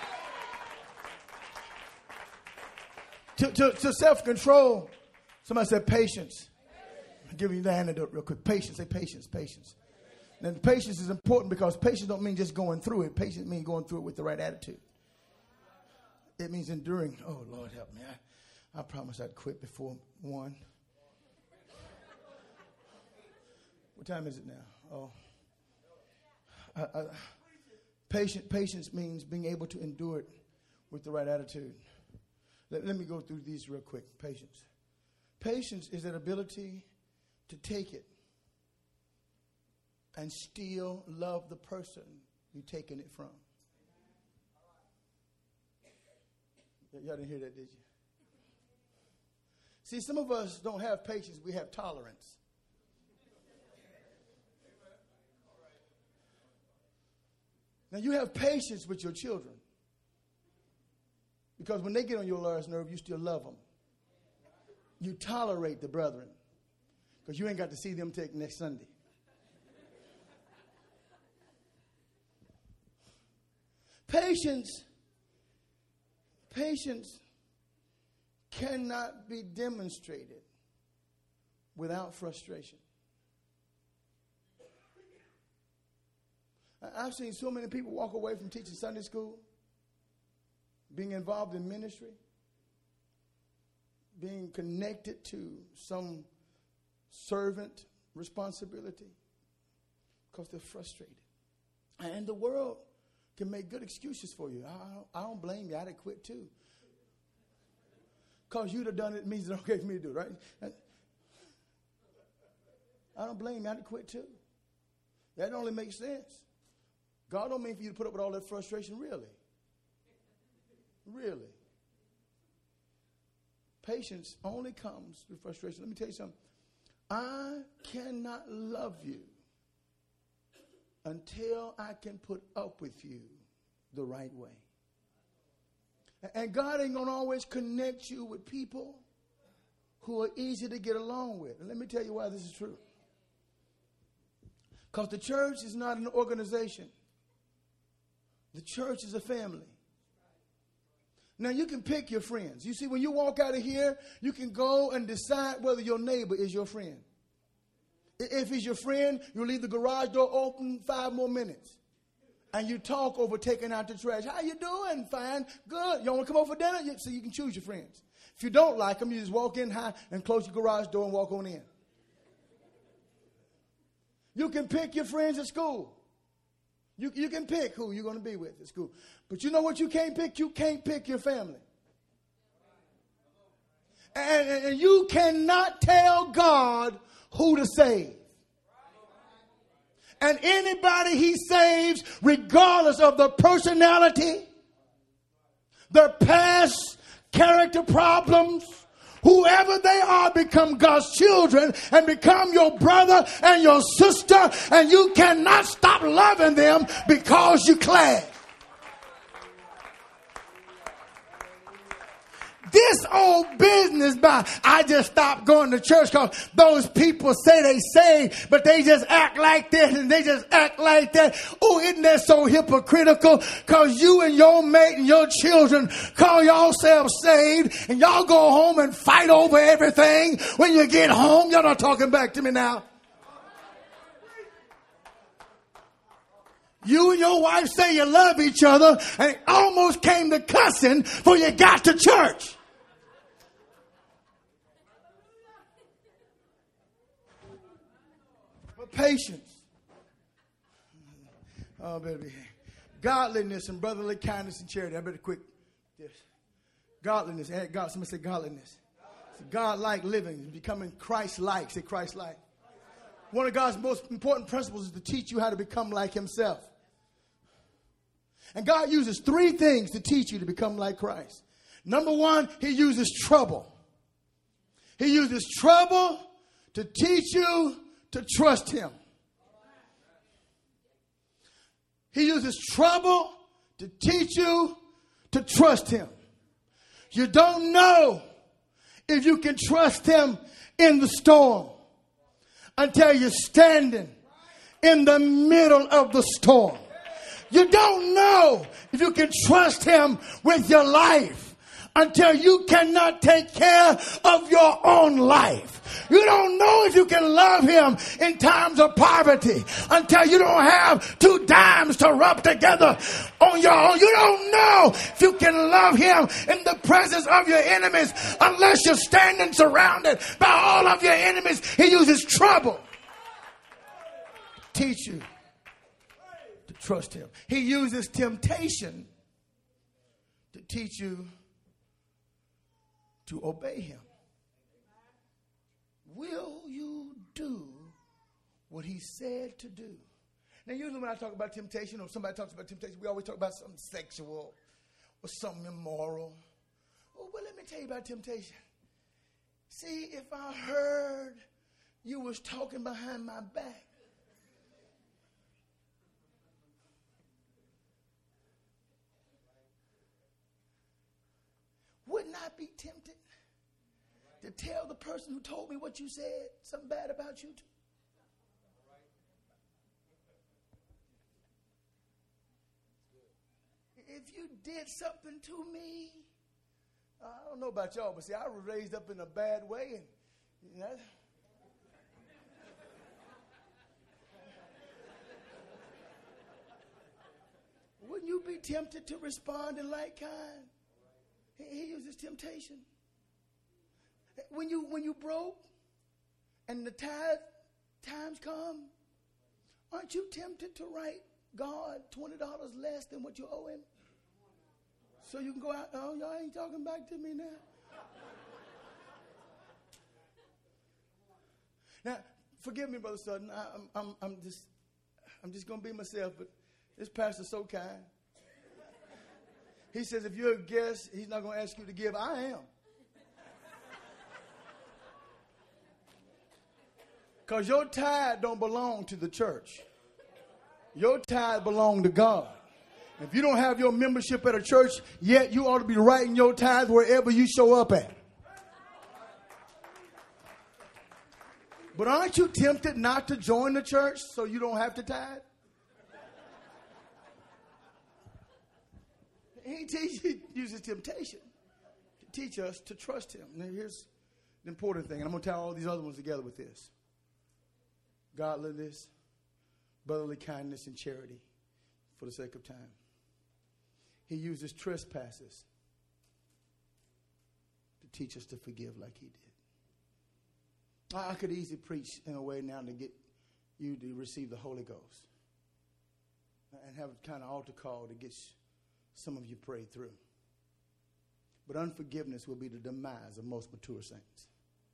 To self-control, somebody said patience. I'll give you the antidote real quick. Patience, say patience, patience. And patience is important because patience don't mean just going through it. Patience means going through it with the right attitude. It means enduring. Oh, Lord, help me. I promised I'd quit before 1. What time is it now? Oh. Patience means being able to endure it with the right attitude. Let me go through these real quick. Patience. Patience is that ability to take it and still love the person you're taking it from. Y'all didn't hear that, did you? See, some of us don't have patience. We have tolerance. Now, you have patience with your children. Because when they get on your last nerve, you still love them. You tolerate the brethren. Because you ain't got to see them take next Sunday. Patience cannot be demonstrated without frustration. I've seen so many people walk away from teaching Sunday school, being involved in ministry, being connected to some servant responsibility because they're frustrated. And the world can make good excuses for you. I don't blame you. I'd have quit too. Because you'd have done it means it's okay for me to do it, right? I don't blame you. I'd have quit too. That only makes sense. God don't mean for you to put up with all that frustration, really. Really. Patience only comes with frustration. Let me tell you something. I cannot love you until I can put up with you the right way. And God ain't going to always connect you with people who are easy to get along with. And let me tell you why this is true. Because the church is not an organization. The church is a family. Now, you can pick your friends. You see, when you walk out of here, you can go and decide whether your neighbor is your friend. If he's your friend, you leave the garage door open 5 more minutes. And you talk over taking out the trash. How you doing? Fine. Good. You want to come over for dinner? So you can choose your friends. If you don't like them, you just walk in high and close your garage door and walk on in. You can pick your friends at school. You can pick who you're going to be with at school. But you know what you can't pick? You can't pick your family. And you cannot tell God who to save. And anybody he saves, regardless of the personality, their past character problems, whoever they are, become God's children and become your brother and your sister, and you cannot stop loving them because you clash. This old business by I just stopped going to church because those people say they saved, but they just act like this and they just act like that. Oh, isn't that so hypocritical? Because you and your mate and your children call yourselves saved and y'all go home and fight over everything. When you get home, y'all not talking back to me now. You and your wife say you love each other and it almost came to cussing before you got to church. Patience. Oh, baby. Godliness and brotherly kindness and charity. I better quit this. Godliness. God. Somebody say godliness. God-like living. Becoming Christ-like. Say Christ-like. One of God's most important principles is to teach you how to become like himself. And God uses 3 things to teach you to become like Christ. Number 1, he uses trouble. He uses trouble to teach you to trust him. He uses trouble to teach you to trust him. You don't know if you can trust him in the storm until you're standing in the middle of the storm. You don't know if you can trust him with your life until you cannot take care of your own life. You don't know if you can love him in times of poverty until you don't have 2 dimes to rub together on your own. You don't know if you can love him in the presence of your enemies unless you're standing surrounded by all of your enemies. He uses trouble to teach you to trust him. He uses temptation to teach you to obey him. Will you do what he said to do? Now, usually when I talk about temptation or somebody talks about temptation, we always talk about something sexual or something immoral Oh, well, let me tell you about temptation. See, if I heard you was talking behind my back, wouldn't I be tempted to tell the person who told me what you said something bad about you too? If you did something to me, I don't know about y'all, but see, I was raised up in a bad way, and you know, wouldn't you be tempted to respond in like kind? He uses temptation. When you broke and the times come, aren't you tempted to write God $20 less than what you owe him? So you can go out, oh, y'all ain't talking back to me now. Now, forgive me, Brother Sutton. I'm just going to be myself, but this pastor's so kind. He says if you're a guest, he's not going to ask you to give. I am. Because your tithe don't belong to the church. Your tithe belong to God. If you don't have your membership at a church yet, you ought to be writing your tithe wherever you show up at. But aren't you tempted not to join the church so you don't have to tithe? He uses temptation to teach us to trust him. Now here's the important thing, and I'm going to tie all these other ones together with this. Godliness, brotherly kindness, and charity for the sake of time. He uses trespasses to teach us to forgive like he did. I could easily preach in a way now to get you to receive the Holy Ghost and have a kind of altar call to get some of you prayed through. But unforgiveness will be the demise of most mature saints.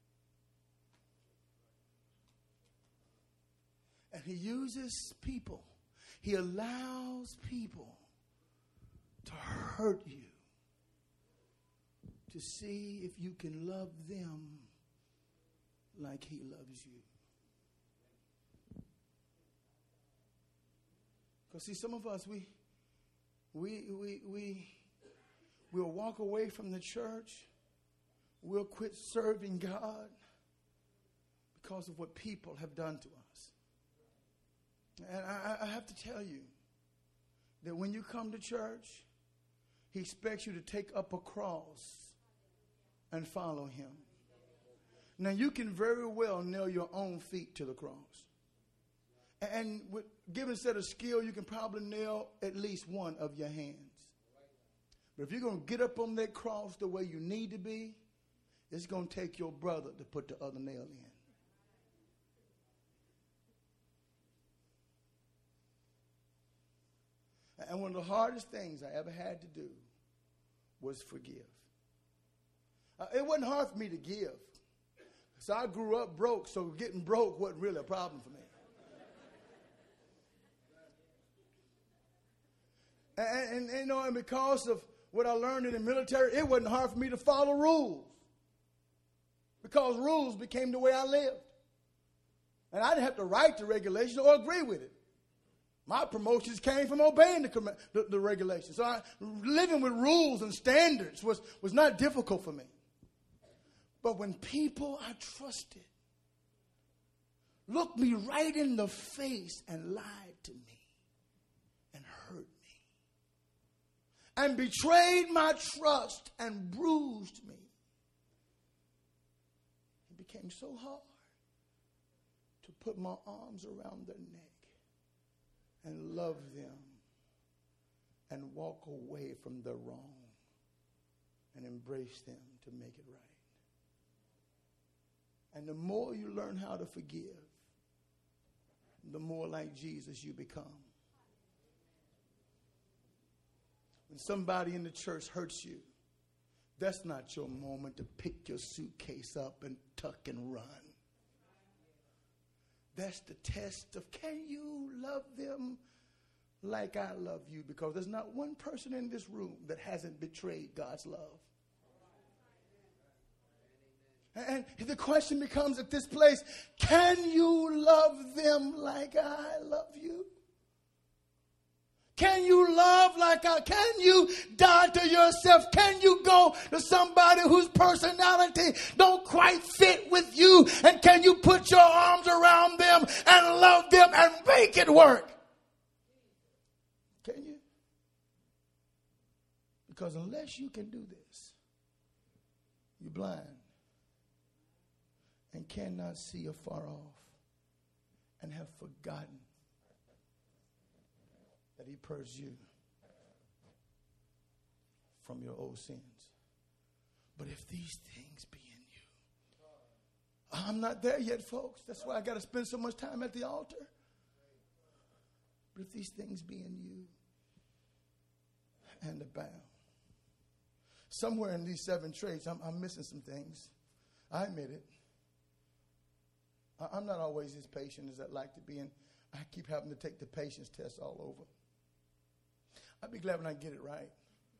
And he uses people. He allows people to hurt you to see if you can love them like he loves you. Because see, some of us, we'll walk away from the church. We'll quit serving God because of what people have done to us. And I have to tell you that when you come to church, he expects you to take up a cross and follow him. Now, you can very well nail your own feet to the cross. And with given set of skill, you can probably nail at least one of your hands. But if you're going to get up on that cross the way you need to be, it's going to take your brother to put the other nail in. And one of the hardest things I ever had to do was forgive. It wasn't hard for me to give. So I grew up broke, so getting broke wasn't really a problem for me. And you know, and because of what I learned in the military, it wasn't hard for me to follow rules. Because rules became the way I lived. And I didn't have to write the regulations or agree with it. My promotions came from obeying the regulations. So living with rules and standards was not difficult for me. But when people I trusted looked me right in the face and lied to me and hurt me and betrayed my trust and bruised me, it became so hard to put my arms around their neck and love them and walk away from the wrong and embrace them to make it right. And the more you learn how to forgive, the more like Jesus you become. When somebody in the church hurts you, that's not your moment to pick your suitcase up and tuck and run. That's the test of, can you love them like I love you? Because there's not one person in this room that hasn't betrayed God's love. And the question becomes at this place, can you love them like I love you? Can you love like can you die to yourself? Can you go to somebody whose personality don't quite fit with you? And can you put your arms around them and love them and make it work? Can you? Because unless you can do this, you're blind and cannot see afar off and have forgotten that he purged you from your old sins. But if these things be in you, I'm not there yet, folks. That's why I got to spend so much time at the altar. But if these things be in you and abound. Somewhere in these 7 traits, I'm missing some things. I admit it. I'm not always as patient as I'd like to be, and I keep having to take the patience test all over. I'd be glad when I get it right.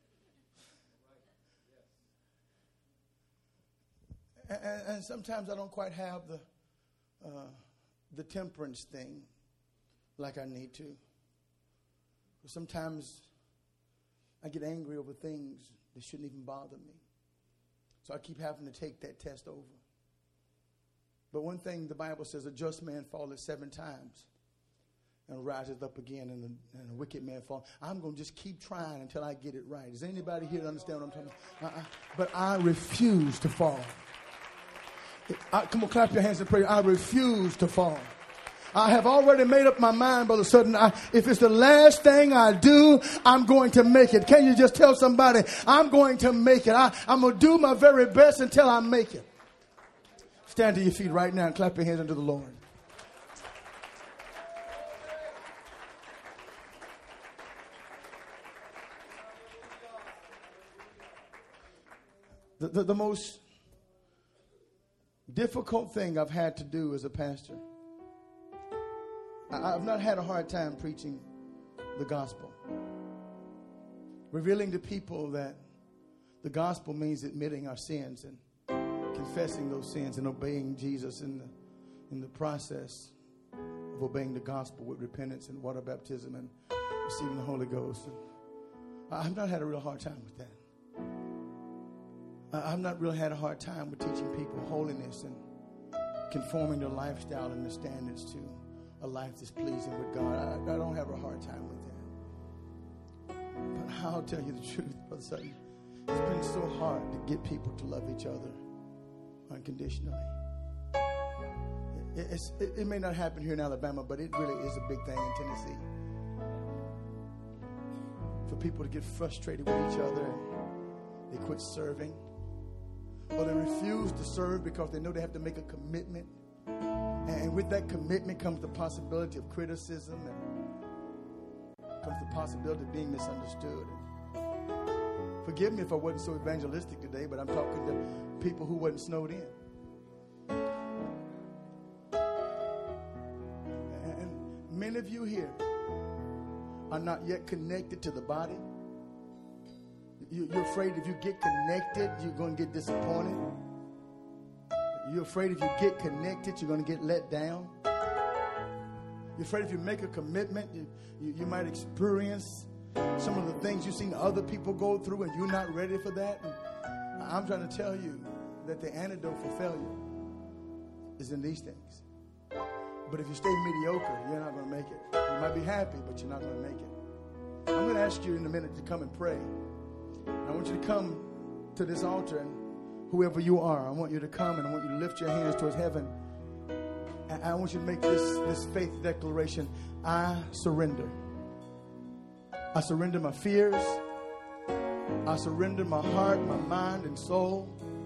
And sometimes I don't quite have the temperance thing like I need to. Sometimes I get angry over things that shouldn't even bother me. So I keep having to take that test over. But one thing the Bible says, a just man falleth 7 times and riseth up again, and a wicked man fall. I'm going to just keep trying until I get it right. Is anybody here understand what I'm talking about? But I refuse to fall. Come on, clap your hands and pray. I refuse to fall. I have already made up my mind, Brother Sutton. If it's the last thing I do, I'm going to make it. Can you just tell somebody, I'm going to make it. I'm going to do my very best until I make it. Stand to your feet right now and clap your hands unto the Lord. The most difficult thing I've had to do as a pastor, I've not had a hard time preaching the gospel. Revealing to people that the gospel means admitting our sins and confessing those sins and obeying Jesus in the process of obeying the gospel with repentance and water baptism and receiving the Holy Ghost. And I've not had a real hard time with that. I've not really had a hard time with teaching people holiness and conforming their lifestyle and their standards to a life that's pleasing with God. I don't have a hard time with that. But I'll tell you the truth, Brother Sutton. It's been so hard to get people to love each other unconditionally. It may not happen here in Alabama, but it really is a big thing in Tennessee. For people to get frustrated with each other and they quit serving. Or they refuse to serve because they know they have to make a commitment. And with that commitment comes the possibility of criticism and comes the possibility of being misunderstood. And forgive me if I wasn't so evangelistic today, but I'm talking to people who wasn't snowed in. And many of you here are not yet connected to the body. You're afraid if you get connected, you're going to get disappointed. You're afraid if you get connected, you're going to get let down. You're afraid if you make a commitment, you might experience some of the things you've seen other people go through and you're not ready for that. And I'm trying to tell you that the antidote for failure is in these things. But if you stay mediocre, you're not going to make it. You might be happy, but you're not going to make it. I'm going to ask you in a minute to come and pray. I want you to come to this altar, and whoever you are, I want you to come and I want you to lift your hands towards heaven. And I want you to make this faith declaration. I surrender. I surrender my fears. I surrender my heart, my mind, and soul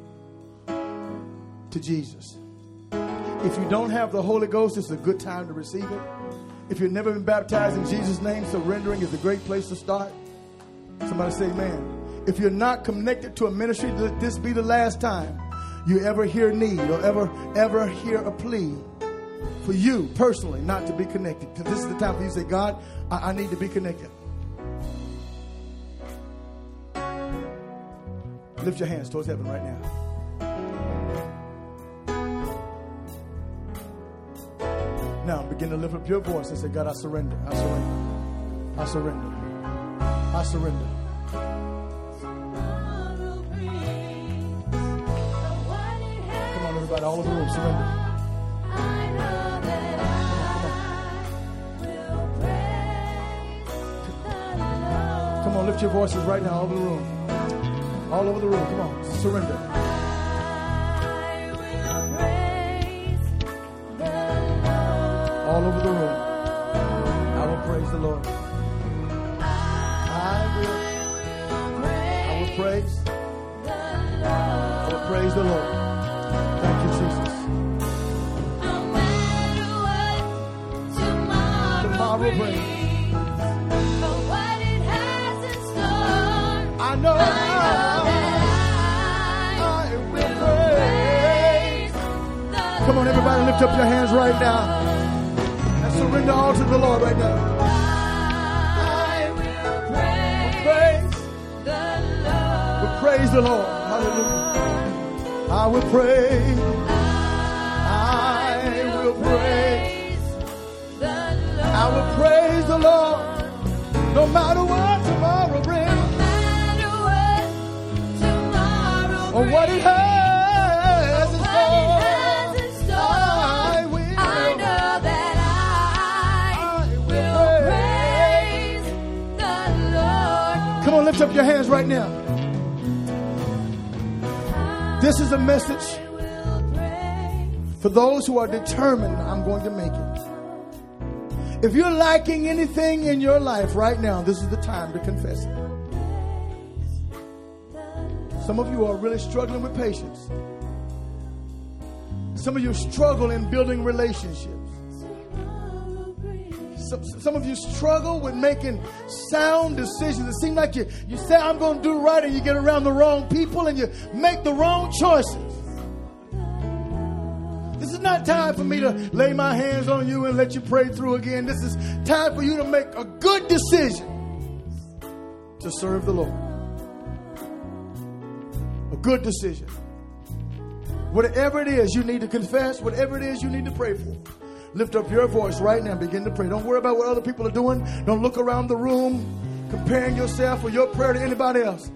to Jesus. If you don't have the Holy Ghost, it's a good time to receive it. If you've never been baptized in Jesus' name, surrendering is a great place to start. Somebody say amen. If you're not connected to a ministry, let this be the last time you ever hear need or ever hear a plea for you personally not to be connected. Because this is the time for you to say, God, I need to be connected. Lift your hands towards heaven right now. Now begin to lift up your voice and say, God, I surrender. I surrender. I surrender. I surrender. Come on, everybody, all over the room, surrender. Come on, lift your voices right now, all over the room. All over the room, come on, surrender. All over the room, I will praise the Lord. I will praise the Lord. Thank you, Jesus. Tomorrow brings. I know that I will praise. Come on, everybody, lift up your hands right now and surrender all to the Lord right now. I will praise the Lord. We'll praise the Lord. Hallelujah. I will praise. I will praise the Lord. I will praise the Lord no matter what tomorrow brings. Or what it has in store. I know that I will praise the Lord. Come on, lift up your hands right now. This is a message for those who are determined, I'm going to make it. If you're lacking anything in your life right now, this is the time to confess it. Some of you are really struggling with patience. Some of you struggle in building relationships. Some of you struggle with making sound decisions. It seems like you say, I'm going to do right, and you get around the wrong people and you make the wrong choices. This is not time for me to lay my hands on you and let you pray through again. This is time for you to make a good decision to serve the Lord. A good decision. Whatever it is you need to confess, whatever it is you need to pray for, lift up your voice right now and begin to pray. Don't worry about what other people are doing. Don't look around the room comparing yourself or your prayer to anybody else.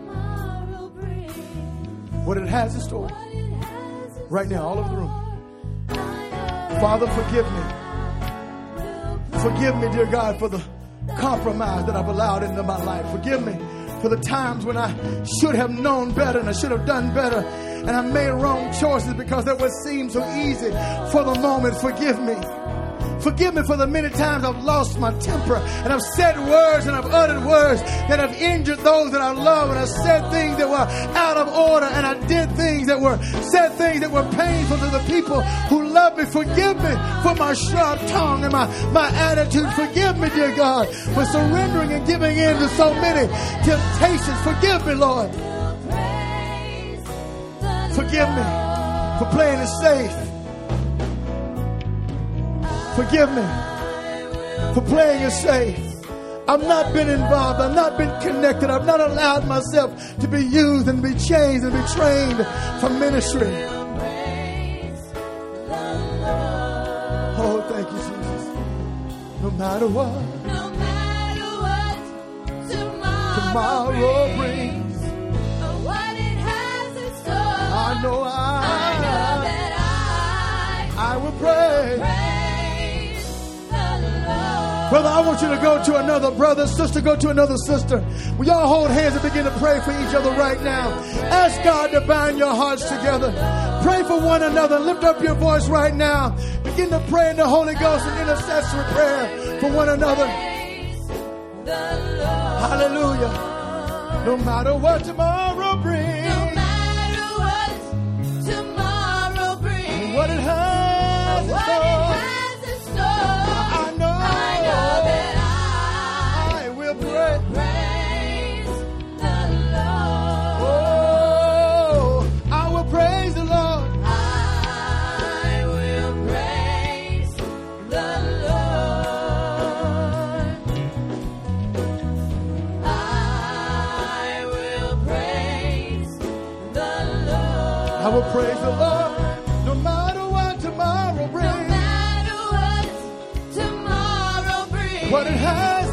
What it has in store right now, all over the room. Father, forgive me. Forgive me, dear God, for the compromise that I've allowed into my life. Forgive me for the times when I should have known better and I should have done better, and I made wrong choices because that what seemed so easy for the moment. Forgive me. Forgive me for the many times I've lost my temper and I've said words and I've uttered words that have injured those that I love, and I said things that were out of order, and I did things that were painful to the people who love me. Forgive me for my sharp tongue and my attitude. Forgive me, dear God, for surrendering and giving in to so many temptations. Forgive me, Lord. Forgive me for playing it safe. Forgive me for playing it safe. I've not been involved. I've not been connected. I've not allowed myself to be used and be changed and be trained for ministry. Oh, thank you, Jesus. No matter what tomorrow brings, or what it has in store, I know that I will pray. Brother, I want you to go to another brother, sister, go to another sister. Will y'all hold hands and begin to pray for each other right now? Ask God to bind your hearts together. Pray for one another. Lift up your voice right now. Begin to pray in the Holy Ghost and intercessory prayer for one another. Hallelujah. No matter what tomorrow brings. No matter what tomorrow brings. What it has in store. I will praise the Lord no matter what tomorrow brings. No matter what what it has